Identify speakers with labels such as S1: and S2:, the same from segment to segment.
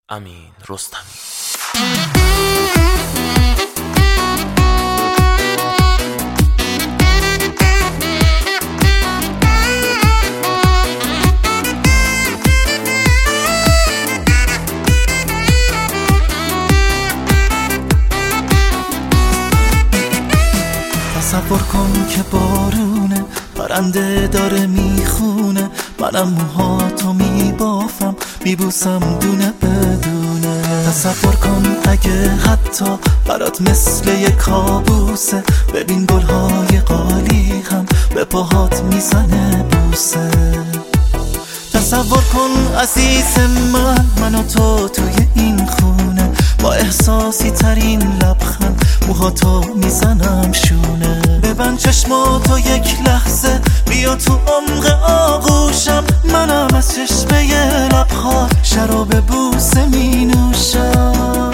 S1: امین رستمی.
S2: تصور کن که بارونه، پرنده داره میخونه، منم موهاتو میبافم میبوسم دونه بدونه. تصور کن اگه حتی برات مثل یه کابوسه، ببین گلهای قالی هم به پاهات میزنه بوسه. تصور کن عزیز من و تو توی این خونه، با احساسی ترین لبخند موهاتو میزنم شونه. ببند چشماتو یک لحظه، بیا تو عمق آغوشم، منم از چشمه لبخات شراب بوسه می نوشم.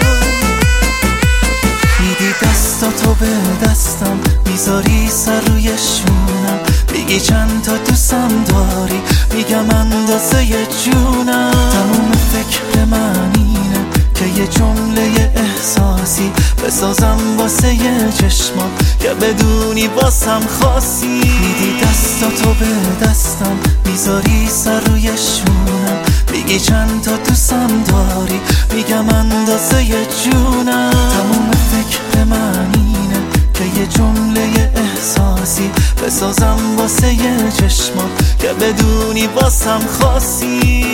S2: میدی دستاتو به دستم، میذاری سر روی شونم، میگی چند تا دوستم داری، میگم اندازه جونم. تموم فکر من اینه که یه جمله احساسی بسازم واسه چشمام که بدونی واسم خاصی. میدی دستاتو به دستم، میذاری سر روی شونم، میگی چند تا دوستم داری، میگم اندازه جونم. تموم فکر من اینه که یه جمله احساسی بسازم واسه چشمام که بدونی واسم خاصی.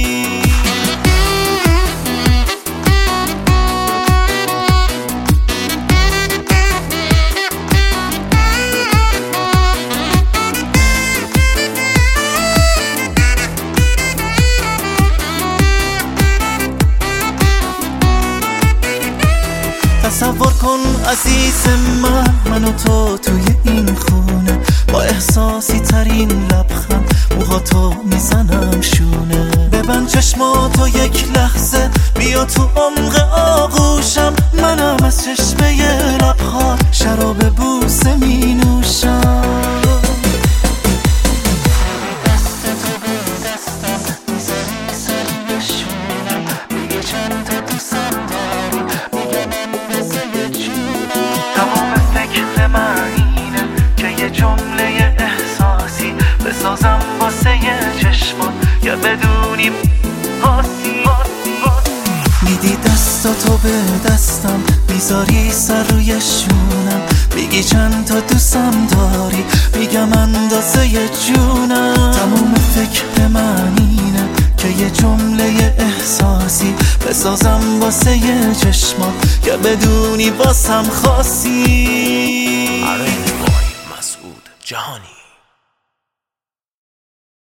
S2: تصور کن عزیز من و تو توی این خونه، با احساسی ترین لبخند موهاتو میزنم شونه. ببند چشماتو یک لحظه، بیا تو عمق آغوشم، منم از چشمه لبخات شراب بوسه می نوشم. دستتو به دستم، میذاری سر روی شونم، میگه چند تا دوستم داری، میگم اندازه جونم. تمام فکر من اینه که یه جمله احساسی بسازم واسه چشمات که بدونی خاصی. میدی دستاتو به دستم، میذاری سر روی شونم، میگی چند تا دوستم داری، میگم اندازه جونم. تموم فکر من اینه که یه جمله احساسی بسازم واسه چشمات که بدونی واسم خاصی.
S1: مسعود جهانی.